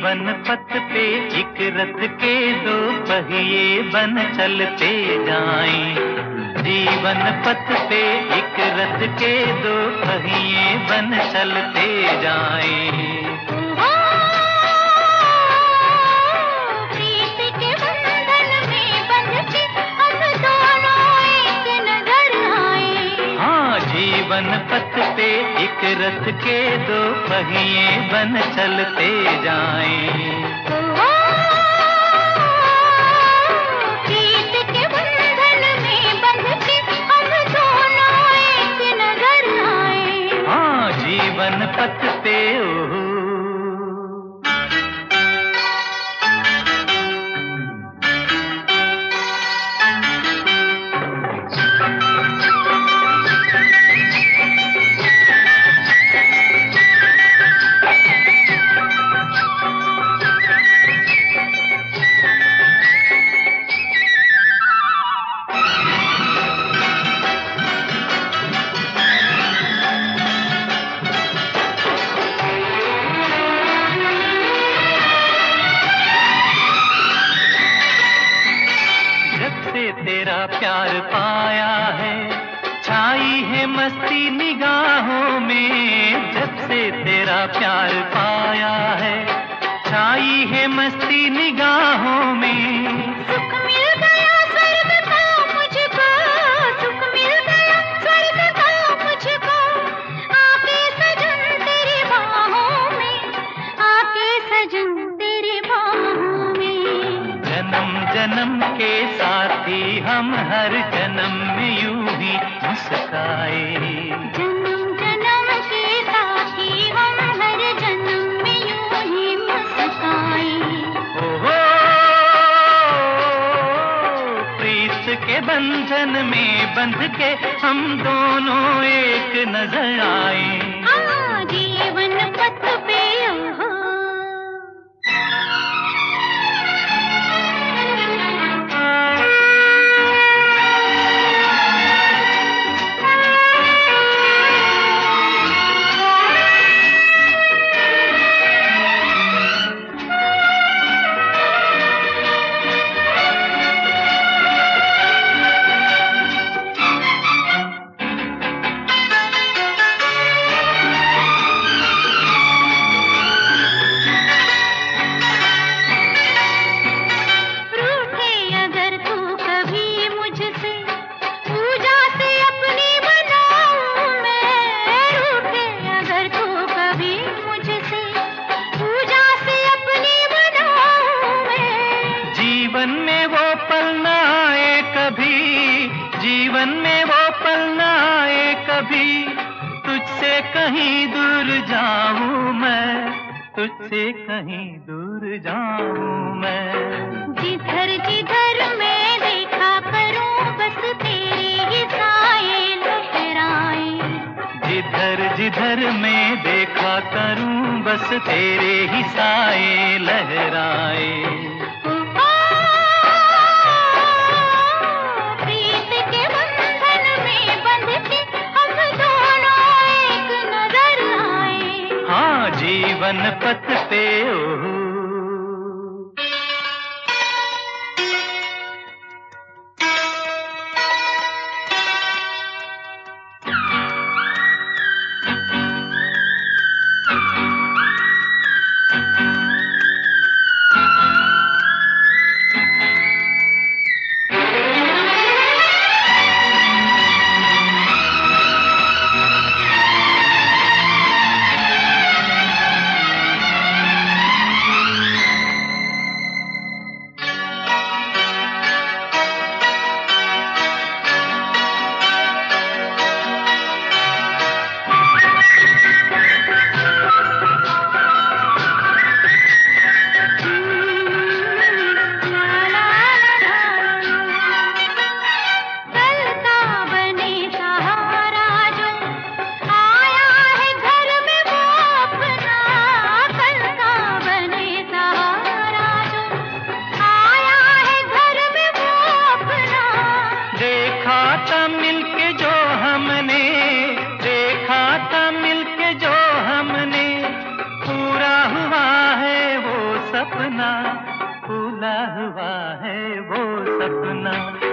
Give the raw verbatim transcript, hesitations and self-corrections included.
जीवन पथ पे एक रथ के दो पहिए बन चलते जाएं। जीवन पथ पे एक रथ के दो पहिए बन चलते जाएं। जीवन पथ पे एक रथ के दो पहिए बन चलते जाएं। प्रीत के बंधन में बंध के हम दोनों एक नजर आए। हाँ जीवन पथ पे ओ तेरा प्यार पाया है, छाई है मस्ती निगाहों में। जब से तेरा प्यार पाया है, छाई है मस्ती निगाहों में। सुख मिल गया स्वर्ग का मुझको, सुख मिल गया स्वर्ग का मुझको। आके सजन तेरी बाहों में, आके सजन तेरी बाहों में। जन्म जन्म के साथी हम हर जन्म में यूं ही मुस्काए। जन्म जन्म के साथी हम हर जन्म में यूं ही मुस्काए। ओहो प्रीत के बंधन में बंध के हम दोनों एक नजर आए। हाँ जीवन पथ पे ओहो। जीवन में वो पल न आए कभी, जीवन में वो पल न आए कभी। तुझसे कहीं दूर जाऊं मैं, तुझसे कहीं दूर जाऊं मैं। जिधर जिधर मैं देखा करूं बस तेरे ही साए लहराए। जिधर जिधर मैं देखा करूं बस तेरे ही साए लहराए। जीवन पथ पे ओ अपना।